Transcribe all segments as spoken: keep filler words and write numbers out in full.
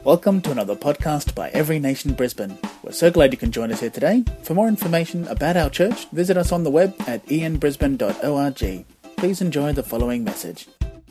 Welcome to another podcast by Every Nation Brisbane. We're so glad you can join us here today. For more information about our church, visit us on the web at e n brisbane dot org. Please enjoy the following message.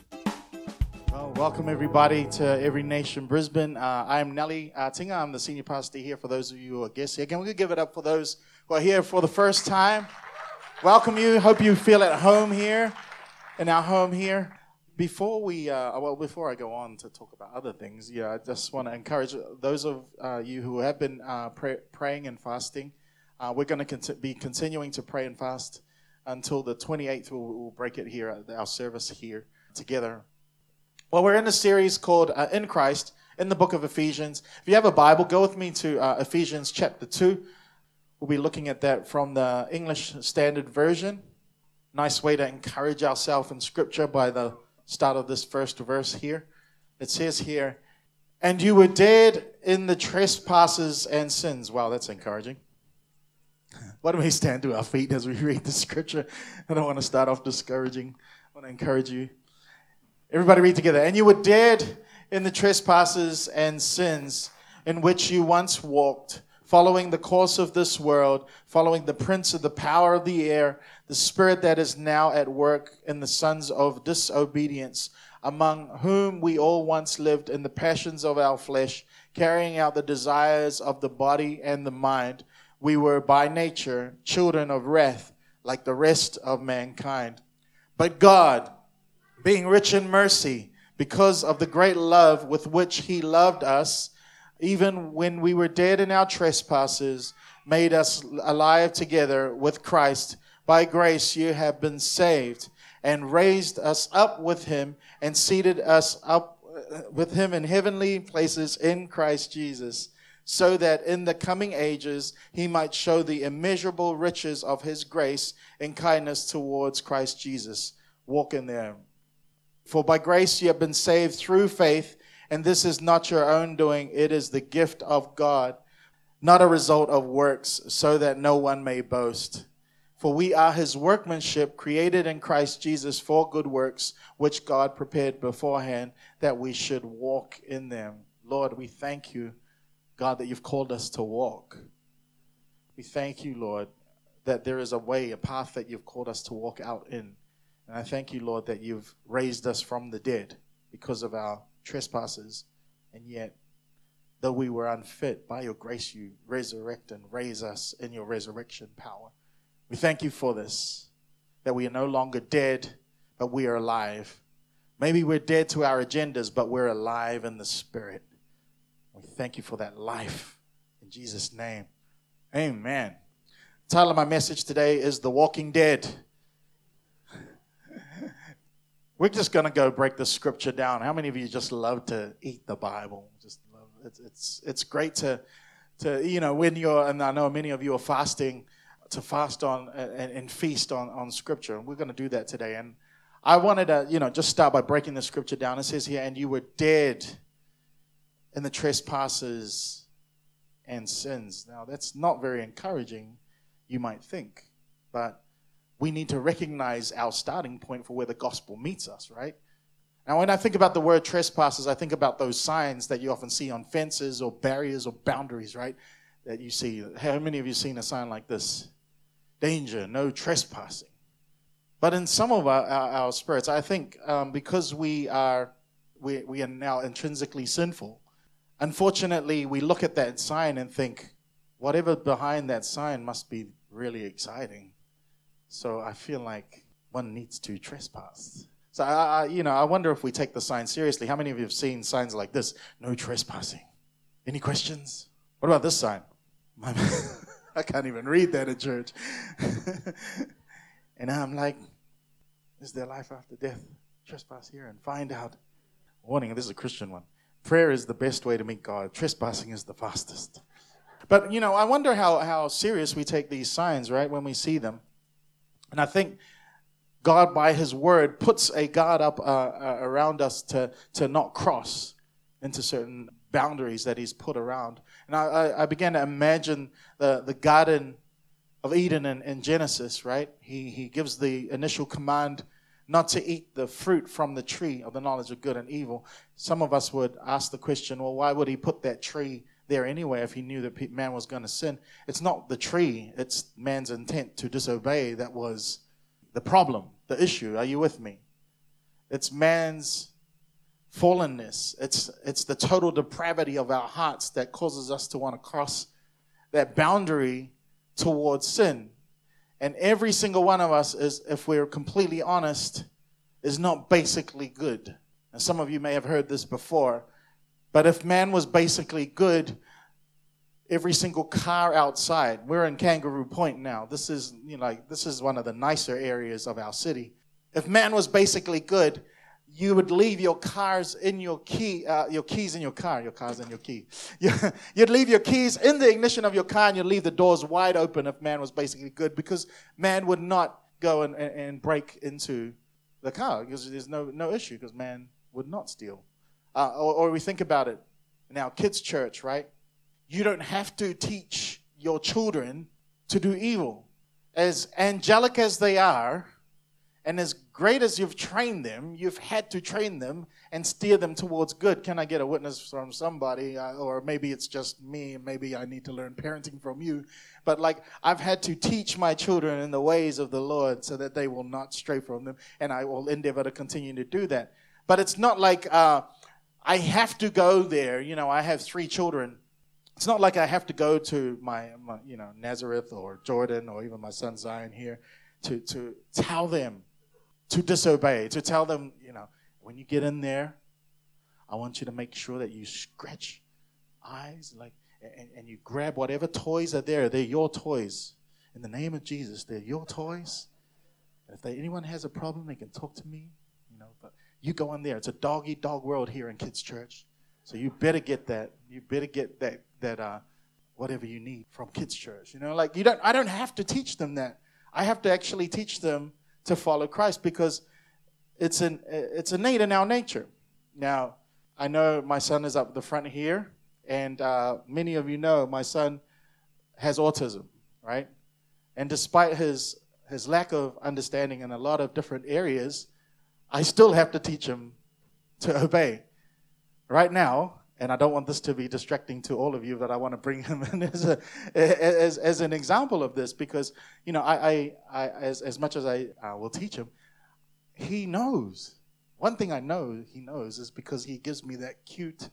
Well, welcome everybody to Every Nation Brisbane. Uh, I'm Nelly uh, Tinga. I'm the senior pastor here for those of you who are guests here. Can we give it up for those who are here for the first time? Welcome you. Hope you feel at home here, in our home here. Before we, uh, well, before I go on to talk about other things, yeah, I just want to encourage those of uh, you who have been uh, pray, praying and fasting. Uh, we're going to cont- be continuing to pray and fast until the twenty-eighth. We'll, we'll break it here at our service here together. Well, we're in a series called uh, In Christ, in the book of Ephesians. If you have a Bible, go with me to uh, Ephesians chapter two. We'll be looking at that from the English Standard Version. Nice way to encourage ourselves in Scripture by the start of this first verse here. It says here, and you were dead in the trespasses and sins. Wow, that's encouraging. Why don't we stand to our feet as we read the Scripture? I don't want to start off discouraging. I want to encourage you. Everybody read together. And you were dead in the trespasses and sins in which you once walked, following the course of this world, following the prince of the power of the air, the spirit that is now at work in the sons of disobedience, among whom we all once lived in the passions of our flesh, carrying out the desires of the body and the mind. We were by nature children of wrath, like the rest of mankind. But God, being rich in mercy, because of the great love with which he loved us, even when we were dead in our trespasses, made us alive together with Christ. By grace you have been saved, and raised us up with him, and seated us up with him in heavenly places in Christ Jesus, so that in the coming ages he might show the immeasurable riches of his grace and kindness towards Christ Jesus. Walk in there. For by grace you have been saved through faith, and this is not your own doing, it is the gift of God, not a result of works, so that no one may boast. For we are his workmanship, created in Christ Jesus for good works, which God prepared beforehand that we should walk in them. Lord, we thank you, God, that you've called us to walk. We thank you, Lord, that there is a way, a path that you've called us to walk out in. And I thank you, Lord, that you've raised us from the dead because of our trespasses, and yet, though we were unfit, by your grace you resurrect and raise us in your resurrection power. We thank you for this, that we are no longer dead, but we are alive. Maybe we're dead to our agendas, but we're alive in the Spirit. We thank you for that life. In Jesus' name, amen. The title of my message today is The Walking Dead. We're just going to go break the Scripture down. How many of you just love to eat the Bible? Just love it. It's it's, it's great to, to, you know, when you're, and I know many of you are fasting, to fast on and, and feast on, on Scripture. And we're going to do that today. And I wanted to, you know, just start by breaking the Scripture down. It says here, and you were dead in the trespasses and sins. Now, that's not very encouraging, you might think, but we need to recognize our starting point for where the gospel meets us, right? Now, when I think about the word trespasses, I think about those signs that you often see on fences or barriers or boundaries, right? That you see. How many of you have seen a sign like this? Danger, no trespassing. But in some of our, our, our spirits, I think um, because we are we, we are now intrinsically sinful, unfortunately, we look at that sign and think, whatever behind that sign must be really exciting. So I feel like one needs to trespass. So, I, I, you know, I wonder if we take the sign seriously. How many of you have seen signs like this? No trespassing. Any questions? What about this sign? I can't even read that at church. And I'm like, is there life after death? Trespass here and find out. Warning, this is a Christian one. Prayer is the best way to meet God. Trespassing is the fastest. But, you know, I wonder how, how serious we take these signs, right, when we see them. And I think God, by his word, puts a guard up uh, uh, around us to, to not cross into certain boundaries that he's put around. And I, I began to imagine the, the Garden of Eden in, in Genesis, right? He, he gives the initial command not to eat the fruit from the tree of the knowledge of good and evil. Some of us would ask the question, well, why would he put that tree there anyway if he knew that man was going to sin? It's not the tree, it's man's intent to disobey that was the problem, the issue. Are you with me? It's man's fallenness. It's, it's the total depravity of our hearts that causes us to want to cross that boundary towards sin. And every single one of us is, if we're completely honest, is not basically good. And some of you may have heard this before, but if man was basically good, every single car outside, we're in Kangaroo Point now. This is, you know, like, this is one of the nicer areas of our city. If man was basically good, you would leave your cars in your key, uh, your keys in your car, your cars in your key. You'd leave your keys in the ignition of your car and you'd leave the doors wide open if man was basically good, because man would not go and, and, and break into the car because there's no, no issue, because man would not steal. Uh, or, or we think about it in our kids' church, right? You don't have to teach your children to do evil. As angelic as they are, and as great as you've trained them, you've had to train them and steer them towards good. Can I get a witness from somebody? Uh, or maybe it's just me, and maybe I need to learn parenting from you. But like, I've had to teach my children in the ways of the Lord so that they will not stray from them, and I will endeavor to continue to do that. But it's not like uh, I have to go there. You know, I have three children. It's not like I have to go to my, my you know, Nazareth or Jordan or even my son Zion here to, to tell them to disobey, to tell them, you know, when you get in there, I want you to make sure that you scratch eyes, like, and, and you grab whatever toys are there. They're your toys. In the name of Jesus, they're your toys. And if they, anyone has a problem, they can talk to me, you know. But you go in there. It's a dog-eat-dog world here in Kids Church. So you better get that. You better get that, that uh, whatever you need from Kids Church. You know, like, you don't. I don't have to teach them that. I have to actually teach them to follow Christ, because it's an it's innate in our nature. Now, I know my son is up the front here, and uh, many of you know my son has autism, right? And despite his his lack of understanding in a lot of different areas, I still have to teach him to obey. Right now, and I don't want this to be distracting to all of you, but I want to bring him in as, a, as, as an example of this, because, you know, I, I, I as, as much as I uh, will teach him, he knows. One thing I know he knows is because he gives me that cute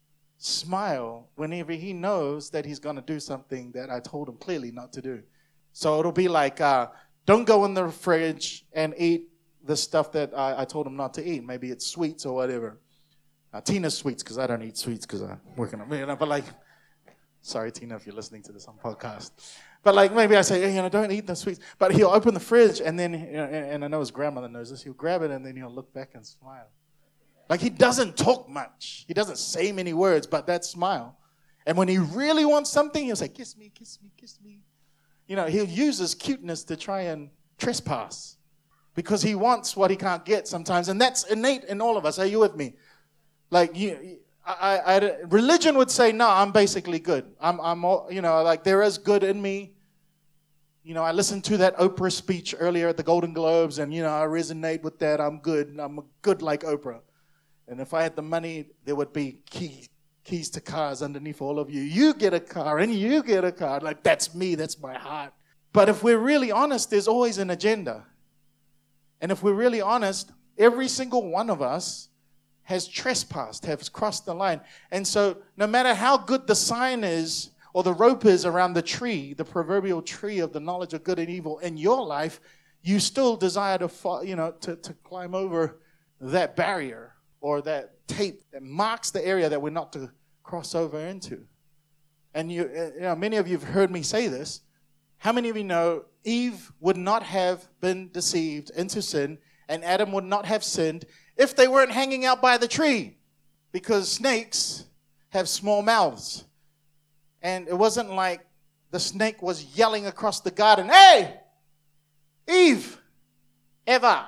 smile whenever he knows that he's going to do something that I told him clearly not to do. So it'll be like, uh, don't go in the fridge and eat the stuff that I, I told him not to eat. Maybe it's sweets or whatever. Uh, Tina's sweets, because I don't eat sweets because I'm working on it. But like, sorry, Tina, if you're listening to this on podcast. But like, maybe I say, hey, you know, don't eat the sweets. But he'll open the fridge, and then, you know, and I know his grandmother knows this, he'll grab it, and then he'll look back and smile. Like, he doesn't talk much. He doesn't say many words, but that smile. And when he really wants something, he'll say, kiss me, kiss me, kiss me. You know, he'll use his cuteness to try and trespass, because he wants what he can't get sometimes. And that's innate in all of us. Are you with me? Like, you, I, I, religion would say, no, I'm basically good. I'm, I'm, all, you know, like, there is good in me. You know, I listened to that Oprah speech earlier at the Golden Globes, and, you know, I resonate with that. I'm good. I'm good like Oprah. And if I had the money, there would be key, keys to cars underneath all of you. You get a car, and you get a car. Like, that's me. That's my heart. But if we're really honest, there's always an agenda. And if we're really honest, every single one of us has trespassed, has crossed the line. And so no matter how good the sign is or the rope is around the tree, the proverbial tree of the knowledge of good and evil in your life, you still desire to, fall, you know, to, to climb over that barrier or that tape that marks the area that we're not to cross over into. And you, you know, many of you have heard me say this. How many of you know Eve would not have been deceived into sin, and Adam would not have sinned if they weren't hanging out by the tree? Because snakes have small mouths. And it wasn't like the snake was yelling across the garden, hey, Eve, Eva,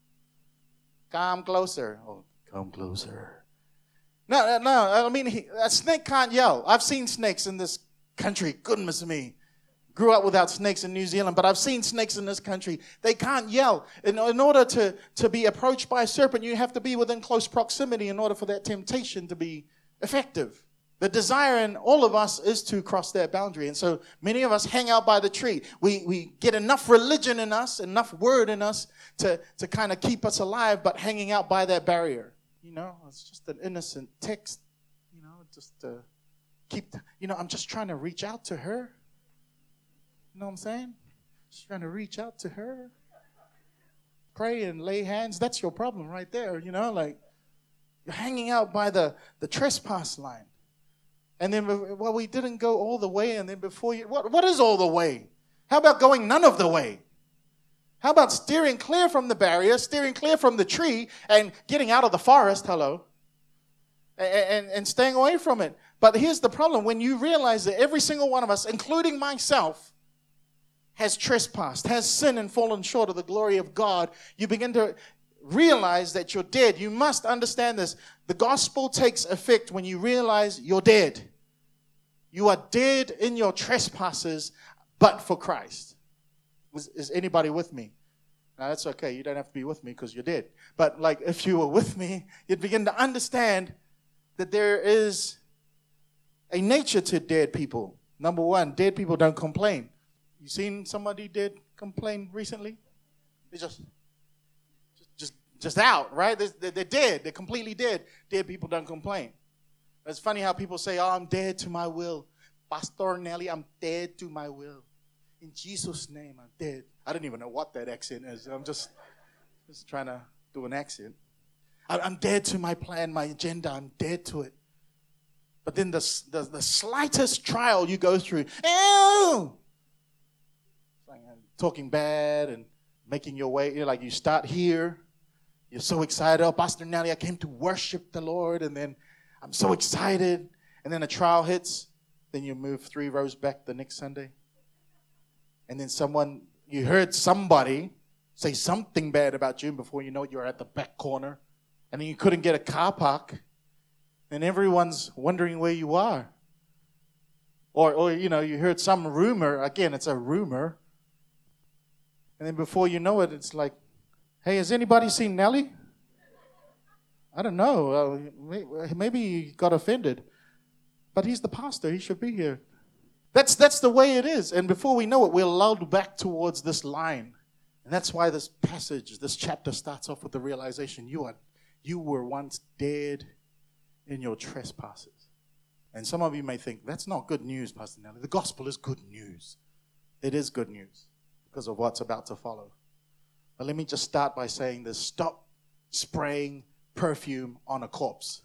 come closer. Oh, come closer. No, no, I mean, he, a snake can't yell. I've seen snakes in this country, goodness me. grew up without snakes in New Zealand, but I've seen snakes in this country. They can't yell. In, in order to, to be approached by a serpent, you have to be within close proximity in order for that temptation to be effective. The desire in all of us is to cross that boundary. And so many of us hang out by the tree. We we get enough religion in us, enough word in us to, to kind of keep us alive, but hanging out by that barrier. You know, it's just an innocent text, you know, just to keep, you know, I'm just trying to reach out to her. You know what I'm saying? Just trying to reach out to her. Pray and lay hands. That's your problem right there, you know, like you're hanging out by the, the trespass line. And then, well, we didn't go all the way, and then before you, what, what is all the way? How about going none of the way? How about steering clear from the barrier, steering clear from the tree, and getting out of the forest, hello, and, and, and staying away from it? But here's the problem. When you realize that every single one of us, including myself, has trespassed, has sinned and fallen short of the glory of God, you begin to realize that you're dead. You must understand this. The gospel takes effect when you realize you're dead. You are dead in your trespasses, but for Christ. Is, is anybody with me? Now, that's okay. You don't have to be with me because you're dead. But like if you were with me, you'd begin to understand that there is a nature to dead people. Number one, dead people don't complain. You seen somebody dead complain recently? They just, just, just, just out, right? They're, they're dead. They're completely dead. Dead people don't complain. It's funny how people say, oh, I'm dead to my will. Pastor Nelly, I'm dead to my will. In Jesus' name, I'm dead. I don't even know what that accent is. I'm just, just trying to do an accent. I, I'm dead to my plan, my agenda. I'm dead to it. But then the, the, the slightest trial you go through, ew! Like talking bad and making your way, you know, like you start here. You're so excited. Oh, Pastor Nelly, I came to worship the Lord. And then I'm so excited. And then a trial hits. Then you move three rows back the next Sunday. And then someone, you heard somebody say something bad about you. And before you know it, you're at the back corner. And then you couldn't get a car park. And everyone's wondering where you are. Or, or, you know, you heard some rumor. Again, it's a rumor. And then before you know it, it's like, hey, has anybody seen Nelly? I don't know. Uh, maybe he got offended. But he's the pastor. He should be here. That's, that's the way it is. And before we know it, we're lulled back towards this line. And that's why this passage, this chapter starts off with the realization you are, you were once dead in your trespasses. And some of you may think, that's not good news, Pastor Nelly. The gospel is good news. It is good news because of what's about to follow. But let me just start by saying this. Stop spraying perfume on a corpse.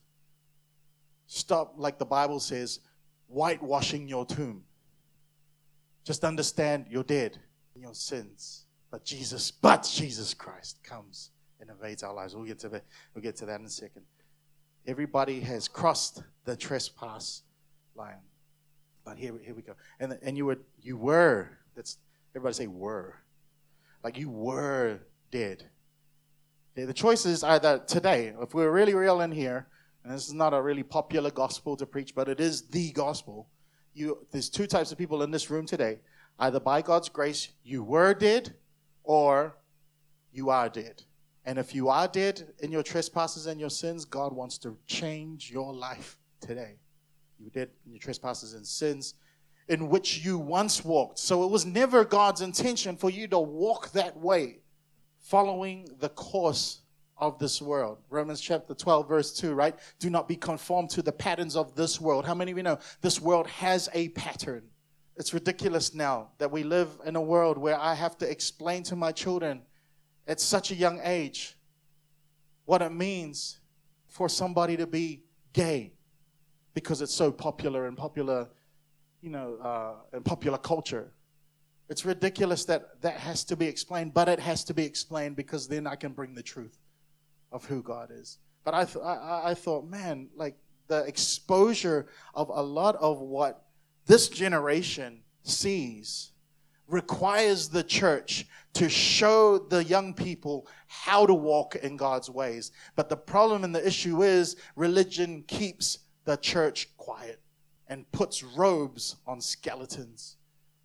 Stop, like the Bible says, whitewashing your tomb. Just understand you're dead in your sins. But Jesus, but Jesus Christ comes and invades our lives. We'll get to that, we'll get to that in a second. Everybody has crossed the trespass line. But here, here we go. And, and you were, you were, that's, everybody say were. Like you were dead. The choice is either today, if we're really real in here, and this is not a really popular gospel to preach, but it is the gospel. You, there's two types of people in this room today. Either by God's grace, you were dead, or you are dead. And if you are dead in your trespasses and your sins, God wants to change your life today. You were dead in your trespasses and sins in which you once walked. So it was never God's intention for you to walk that way, following the course of this world. Romans chapter twelve, verse two, right? Do not be conformed to the patterns of this world. How many of you know this world has a pattern? It's ridiculous now that we live in a world where I have to explain to my children at such a young age what it means for somebody to be gay because it's so popular and popular, you know, uh, in popular culture. It's ridiculous that that has to be explained, but it has to be explained because then I can bring the truth of who God is. But I, th- I, I thought, man, like the exposure of a lot of what this generation sees requires the church to show the young people how to walk in God's ways. But the problem and the issue is religion keeps the church quiet and puts robes on skeletons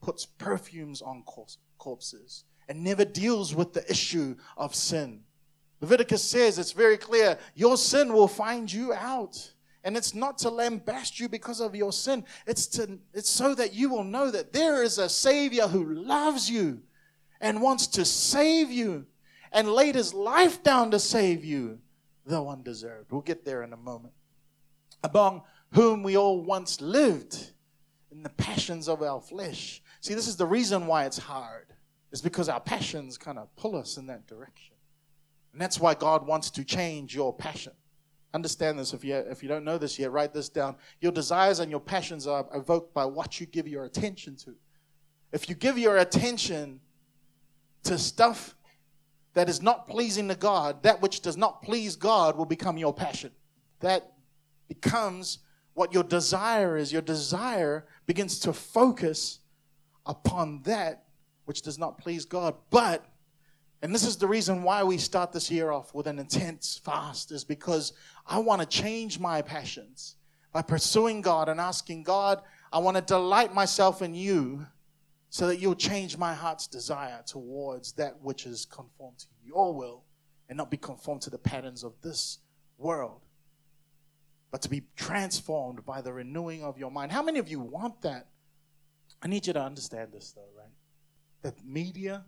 puts perfumes on corpses and never deals with the issue of sin. Leviticus says, it's very clear, your sin will find you out. And it's not to lambaste you because of your sin. It's to it's so that you will know that there is a Savior who loves you and wants to save you and laid his life down to save you, though undeserved. We'll get there in a moment. Among whom we all once lived in the passions of our flesh. See, this is the reason why it's hard. It's because our passions kind of pull us in that direction. And that's why God wants to change your passion. Understand this. If you, if you don't know this yet, write this down. Your desires and your passions are evoked by what you give your attention to. If you give your attention to stuff that is not pleasing to God, that which does not please God will become your passion. That becomes what your desire is. Your desire begins to focus upon that which does not please God. But, and this is the reason why we start this year off with an intense fast, is because I want to change my passions by pursuing God and asking God, I want to delight myself in you so that you'll change my heart's desire towards that which is conformed to your will and not be conformed to the patterns of this world, but to be transformed by the renewing of your mind. How many of you want that? I need you to understand this though, right? That media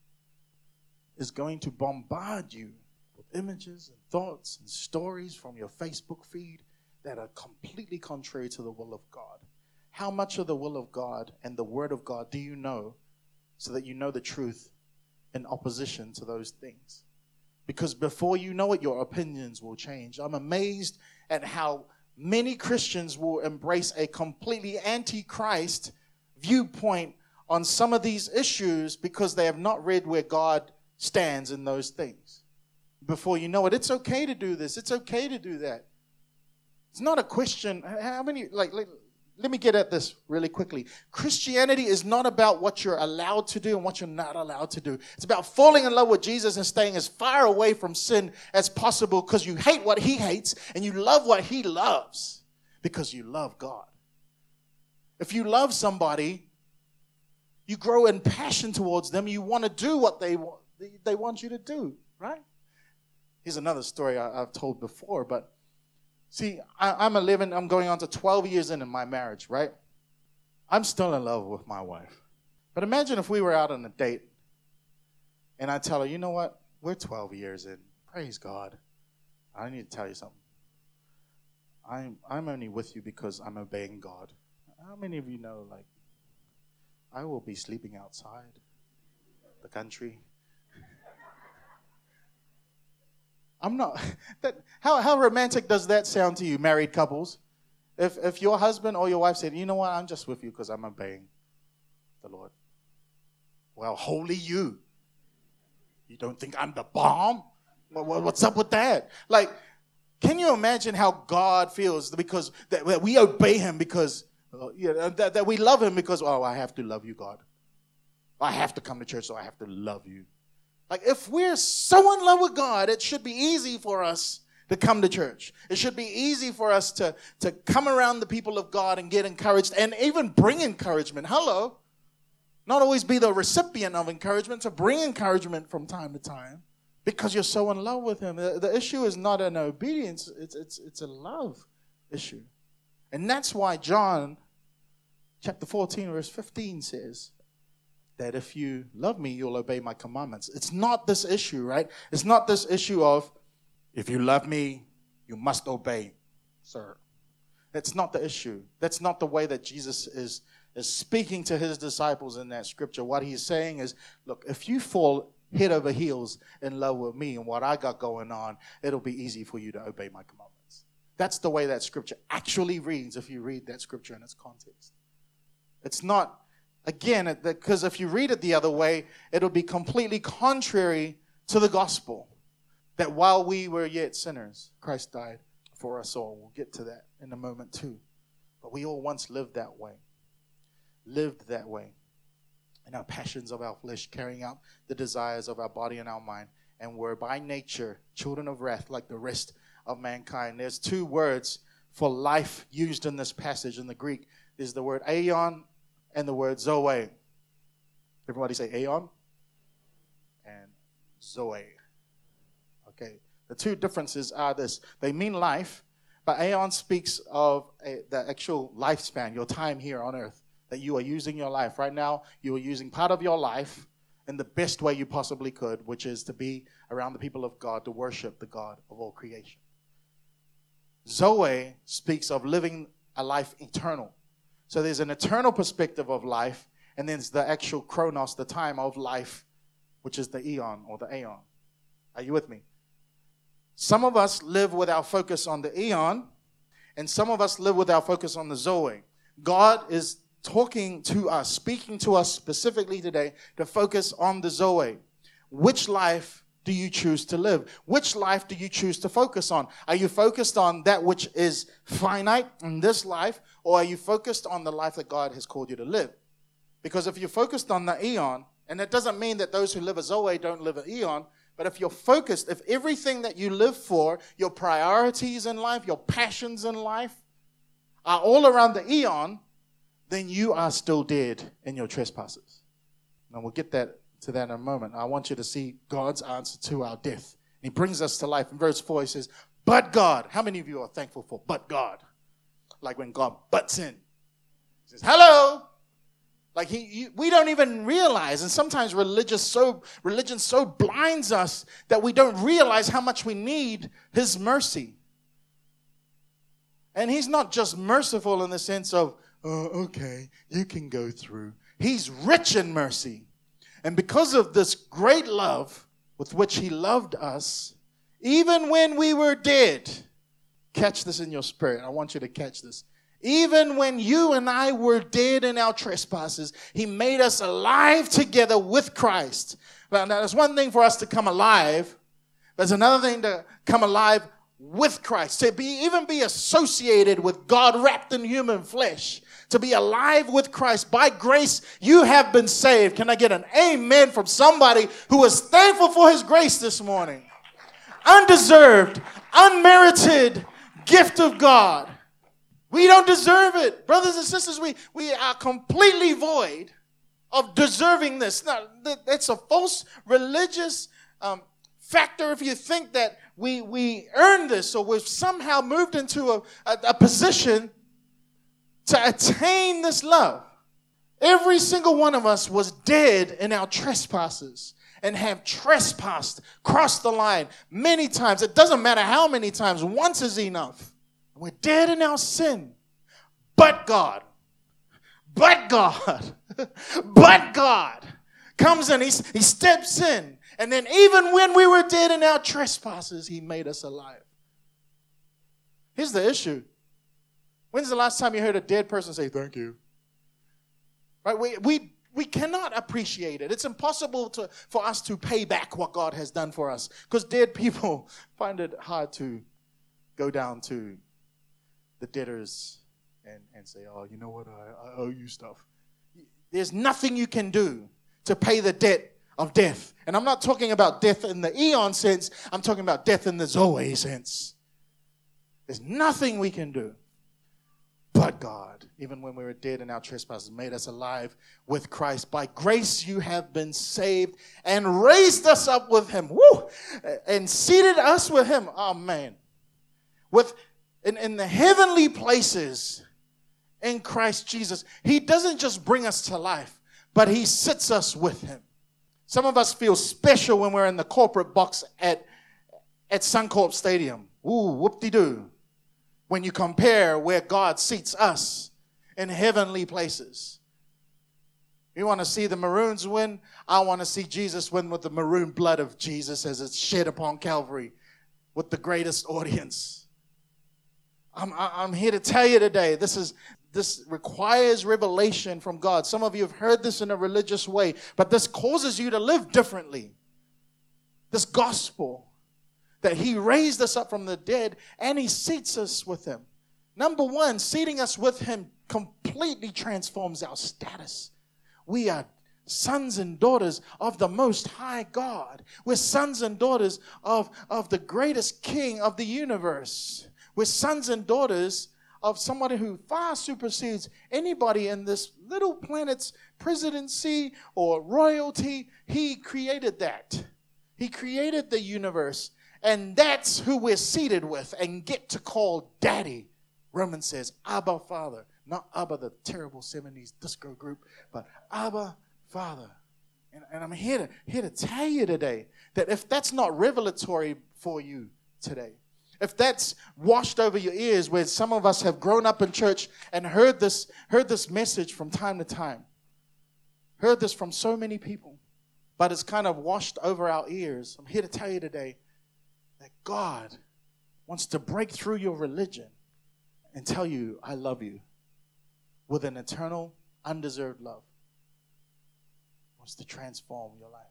is going to bombard you with images and thoughts and stories from your Facebook feed that are completely contrary to the will of God. How much of the will of God and the word of God do you know so that you know the truth in opposition to those things? Because before you know it, your opinions will change. I'm amazed at how many Christians will embrace a completely anti-Christ viewpoint on some of these issues because they have not read where God stands in those things. Before you know it, it's okay to do this. It's okay to do that. It's not a question. How many, like, like let me get at this really quickly. Christianity is not about what you're allowed to do and what you're not allowed to do. It's about falling in love with Jesus and staying as far away from sin as possible because you hate what he hates and you love what he loves because you love God. If you love somebody, you grow in passion towards them. You want to do what they want, they want you to do, right? Here's another story I, I've told before, but see, I, I'm eleven, I'm going on to twelve years in in my marriage, right? I'm still in love with my wife. But imagine if we were out on a date and I tell her, you know what? We're twelve years in. Praise God. I need to tell you something. I'm, I'm only with you because I'm obeying God. How many of you know, like, I will be sleeping outside the country. I'm not, that, how, how romantic does that sound to you, married couples? If if your husband or your wife said, you know what, I'm just with you because I'm obeying the Lord. Well, holy you. You don't think I'm the bomb? Well, what's up with that? Like, can you imagine how God feels because that, that we obey him because, uh, yeah, that, that we love him because, oh, I have to love you, God. I have to come to church, so I have to love you. Like, if we're so in love with God, it should be easy for us to come to church. It should be easy for us to, to come around the people of God and get encouraged and even bring encouragement. Hello. Not always be the recipient of encouragement, to bring encouragement from time to time because you're so in love with him. The, the issue is not an obedience. It's, it's, it's a love issue. And that's why John chapter fourteen, verse fifteen says, that if you love me, you'll obey my commandments. It's not this issue, right? It's not this issue of, if you love me, you must obey, sir. That's not the issue. That's not the way that Jesus is, is speaking to his disciples in that scripture. What he's saying is, look, if you fall head over heels in love with me and what I got going on, it'll be easy for you to obey my commandments. That's the way that scripture actually reads if you read that scripture in its context. It's not, again, because if you read it the other way, it'll be completely contrary to the gospel. That while we were yet sinners, Christ died for us all. We'll get to that in a moment too. But we all once lived that way. Lived that way. In our passions of our flesh, carrying out the desires of our body and our mind. And were by nature children of wrath like the rest of mankind. There's two words for life used in this passage in the Greek. There's the word aion and the word zoe. Everybody say aeon and zoe. Okay, the two differences are this. They mean life, but aeon speaks of a, the actual lifespan, your time here on earth, that you are using your life. Right now, you are using part of your life in the best way you possibly could, which is to be around the people of God, to worship the God of all creation. Zoe speaks of living a life eternal. So there's an eternal perspective of life, and then there's the actual chronos, the time of life, which is the eon or the aeon. Are you with me? Some of us live with our focus on the eon, and some of us live with our focus on the zoe. God is talking to us, speaking to us specifically today to focus on the zoe. Which life do you choose to live? Which life do you choose to focus on? Are you focused on that which is finite in this life, or are you focused on the life that God has called you to live? Because if you're focused on the eon, and it doesn't mean that those who live a zoe don't live an eon, but if you're focused, if everything that you live for, your priorities in life, your passions in life, are all around the eon, then you are still dead in your trespasses. Now we'll get that to that in a moment. I want you to see God's answer to our death. He brings us to life. In verse four, he says, but God. How many of you are thankful for but God? Like when God butts in. He says, hello. Like he, he, we don't even realize, and sometimes religious so religion so blinds us that we don't realize how much we need his mercy. And he's not just merciful in the sense of, oh, okay, you can go through. He's rich in mercy. And because of this great love with which he loved us, even when we were dead, catch this in your spirit. I want you to catch this. Even when you and I were dead in our trespasses, he made us alive together with Christ. Now, now, there's one thing for us to come alive. There's another thing to come alive with Christ. To be even be associated with God wrapped in human flesh. To be alive with Christ. By grace, you have been saved. Can I get an amen from somebody who is thankful for his grace this morning? Undeserved, unmerited gift of God. We don't deserve it. Brothers and sisters, we, we are completely void of deserving this. Now, that's a false religious um, factor if you think that we, we earn this or we've somehow moved into a, a, a position to attain this love. Every single one of us was dead in our trespasses and have trespassed, crossed the line many times. It doesn't matter how many times. Once is enough. We're dead in our sin. But God, but God, but God comes in, he, he steps in. And then even when we were dead in our trespasses, he made us alive. Here's the issue. When's the last time you heard a dead person say, thank you? Right? We, we, we cannot appreciate it. It's impossible to, for us to pay back what God has done for us. Because dead people find it hard to go down to the debtors and, and say, oh, you know what, I, I owe you stuff. There's nothing you can do to pay the debt of death. And I'm not talking about death in the eon sense. I'm talking about death in the zoe sense. There's nothing we can do. But God, even when we were dead in our trespasses, made us alive with Christ. By grace you have been saved and raised us up with him. Woo! And seated us with him. Oh, man. With In, in the heavenly places in Christ Jesus. He doesn't just bring us to life, but he sits us with him. Some of us feel special when we're in the corporate box at, at Suncorp Stadium. Ooh, whoop-de-doo. When you compare where God seats us in heavenly places. You want to see the Maroons win? I want to see Jesus win with the maroon blood of Jesus as it's shed upon Calvary with the greatest audience. I'm, I'm here to tell you today, this is this requires revelation from God. Some of you have heard this in a religious way, but this causes you to live differently. This gospel that he raised us up from the dead and he seats us with him. Number one, seating us with him completely transforms our status. We are sons and daughters of the Most High God. We're sons and daughters of, of the greatest King of the universe. We're sons and daughters of somebody who far supersedes anybody in this little planet's presidency or royalty. He created that. He created the universe. And that's who we're seated with and get to call Daddy. Romans says, Abba, Father. Not Abba, the terrible seventies disco group, but Abba, Father. And, and I'm here to, here to tell you today that if that's not revelatory for you today, if that's washed over your ears, where some of us have grown up in church and heard this, heard this message from time to time, heard this from so many people, but it's kind of washed over our ears, I'm here to tell you today that God wants to break through your religion and tell you, I love you with an eternal, undeserved love. He wants to transform your life.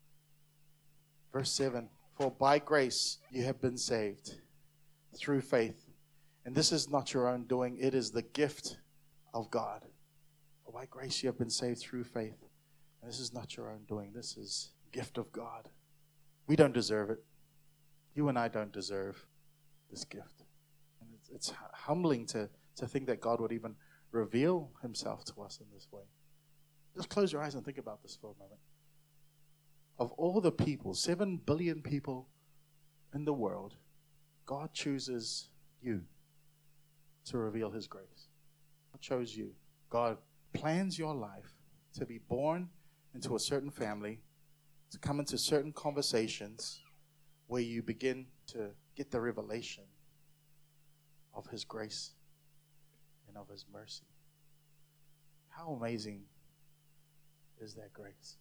Verse seven, for by grace you have been saved through faith. And this is not your own doing. It is the gift of God. For by grace you have been saved through faith. And this is not your own doing. This is the gift of God. We don't deserve it. You and I don't deserve this gift. And it's, it's humbling to, to think that God would even reveal himself to us in this way. Just close your eyes and think about this for a moment. Of all the people, seven billion people in the world, God chooses you to reveal his grace. God chose you. God plans your life to be born into a certain family, to come into certain conversations where you begin to get the revelation of his grace and of his mercy. How amazing is that grace?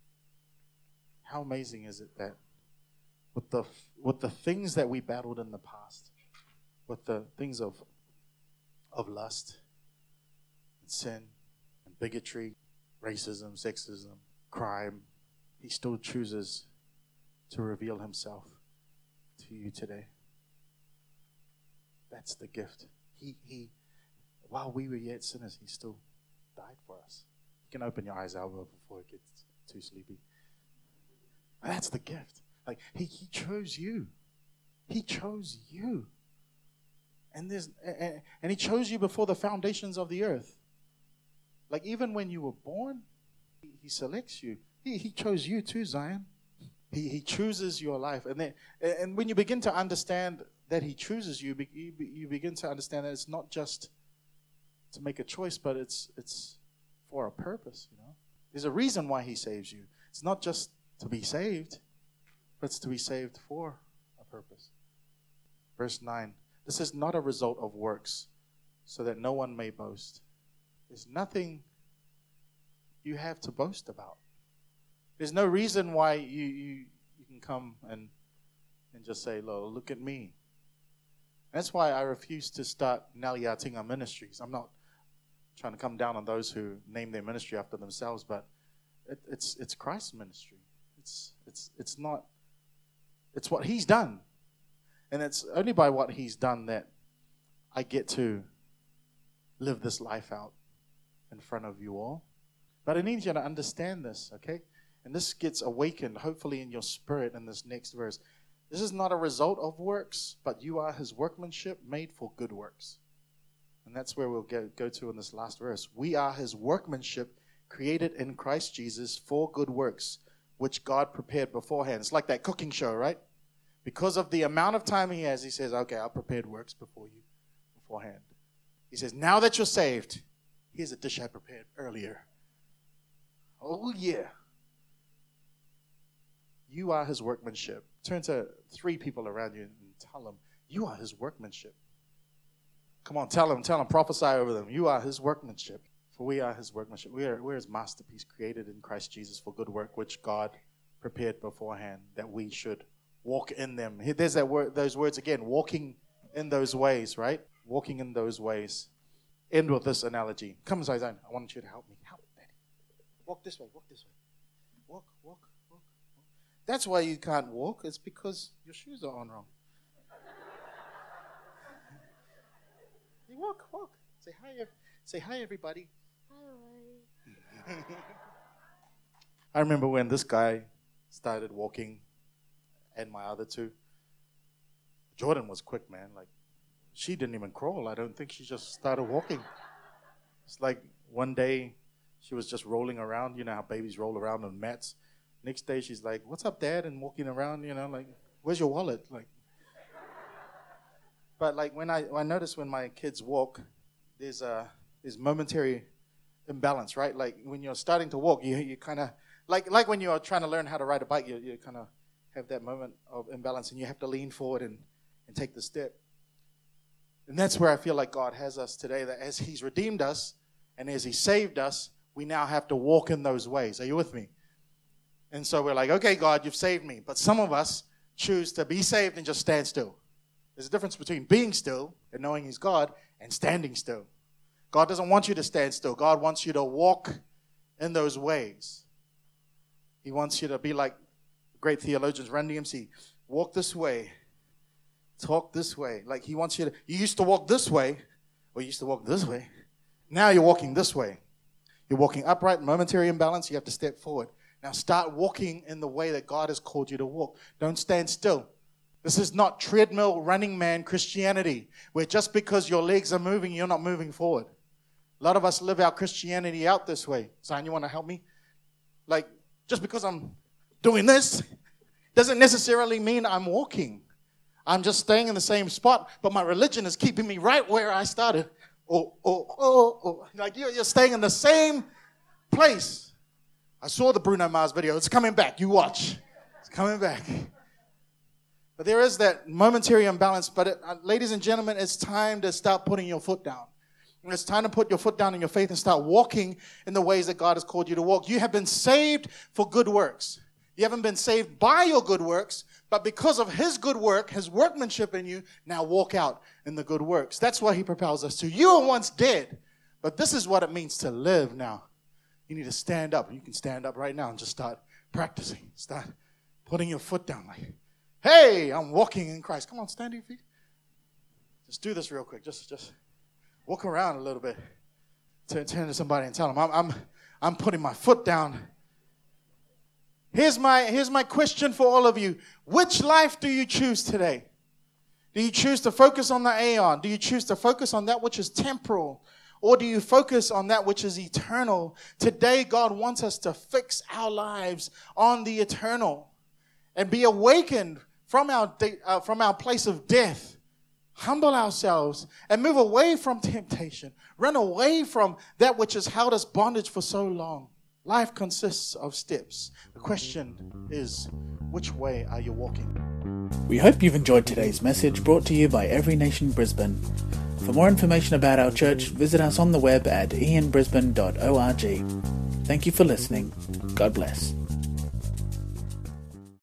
How amazing is it that with the with the things that we battled in the past, with the things of of lust and sin and bigotry, racism, sexism, crime, he still chooses to reveal himself to you today. That's the gift. He he while we were yet sinners, he still died for us. You can open your eyes out before it gets too sleepy. That's the gift. Like he, he chose you. He chose you. And there's and, and he chose you before the foundations of the earth. Like even when you were born, he, he selects you. He he chose you too, Zion. He he chooses your life. And then and when you begin to understand that he chooses you, you, you begin to understand that it's not just to make a choice, but it's it's for a purpose, you know. There's a reason why he saves you. It's not just to be saved, but it's to be saved for a purpose. Verse nine, this is not a result of works, so that no one may boast. There's nothing you have to boast about. There's no reason why you, you, you can come and, and just say, "Lo, look at me." That's why I refuse to start Nali Atinga Ministries. I'm not trying to come down on those who name their ministry after themselves, but it, it's it's Christ's ministry. It's it's it's not. It's what he's done, and it's only by what he's done that I get to live this life out in front of you all. But I need you to understand this, okay? And this gets awakened, hopefully, in your spirit in this next verse. This is not a result of works, but you are his workmanship made for good works. And that's where we'll go, go to in this last verse. We are his workmanship created in Christ Jesus for good works, which God prepared beforehand. It's like that cooking show, right? Because of the amount of time he has, he says, okay, I prepared works before you beforehand. He says, now that you're saved, here's a dish I prepared earlier. Oh, yeah. You are his workmanship. Turn to three people around you and tell them, you are his workmanship. Come on, tell them, tell them, prophesy over them. You are his workmanship. For we are his workmanship. We are, we are his masterpiece, created in Christ Jesus for good work, which God prepared beforehand that we should walk in them. Here, there's that word, those words again, walking in those ways, right? Walking in those ways. End with this analogy. Come, Zaizan, I want you to help me. Help, Daddy. Walk this way, walk this way. Walk, walk, walk, walk. That's why you can't walk. It's because your shoes are on wrong. You walk, walk. Say hi, say hi, everybody. Hi. I remember when this guy started walking, and my other two. Jordan was quick, man. Like, she didn't even crawl. I don't think she just started walking. It's like one day she was just rolling around. You know how babies roll around on mats. Next day she's like, "What's up, Dad?" And walking around, you know, like, "Where's your wallet?" Like, but like when I I notice when my kids walk, there's a there's momentary imbalance, right? Like when you're starting to walk, you you kind of like like when you're trying to learn how to ride a bike, you you kind of have that moment of imbalance, and you have to lean forward and and take the step. And that's where I feel like God has us today, that as He's redeemed us and as He saved us, we now have to walk in those ways. Are you with me? And so we're like, okay, God, you've saved me. But some of us choose to be saved and just stand still. There's a difference between being still and knowing He's God and standing still. God doesn't want you to stand still. God wants you to walk in those ways. He wants you to be like great theologians, Run D M C. Walk this way. Talk this way. Like He wants you to, you used to walk this way, or you used to walk this way. Now you're walking this way. You're walking upright, momentary imbalance. You have to step forward. Now start walking in the way that God has called you to walk. Don't stand still. This is not treadmill running man Christianity, where just because your legs are moving, you're not moving forward. A lot of us live our Christianity out this way. Son, you want to help me? Like, just because I'm doing this doesn't necessarily mean I'm walking. I'm just staying in the same spot, but my religion is keeping me right where I started. Oh, oh, oh, oh. Like you're, you're staying in the same place. I saw the Bruno Mars video. It's coming back. You watch. It's coming back. But there is that momentary imbalance. But it, uh, ladies and gentlemen, it's time to start putting your foot down. And it's time to put your foot down in your faith and start walking in the ways that God has called you to walk. You have been saved for good works. You haven't been saved by your good works, but because of His good work, His workmanship in you, now walk out in the good works. That's what He propels us to. You were once dead, but this is what it means to live now. You need to stand up. You can stand up right now and just start practicing. Start putting your foot down like, hey, I'm walking in Christ. Come on, stand to your feet. Just do this real quick. Just just walk around a little bit. Turn, turn to somebody and tell them, I'm, I'm, I'm putting my foot down. Here's my, here's my question for all of you. Which life do you choose today? Do you choose to focus on the aeon? Do you choose to focus on that which is temporal? Or do you focus on that which is eternal? Today, God wants us to fix our lives on the eternal and be awakened from our, de- uh, from our place of death. Humble ourselves and move away from temptation. Run away from that which has held us bondage for so long. Life consists of steps. The question is, which way are you walking? We hope you've enjoyed today's message brought to you by Every Nation Brisbane. For more information about our church, visit us on the web at ian brisbane dot org. Thank you for listening. God bless.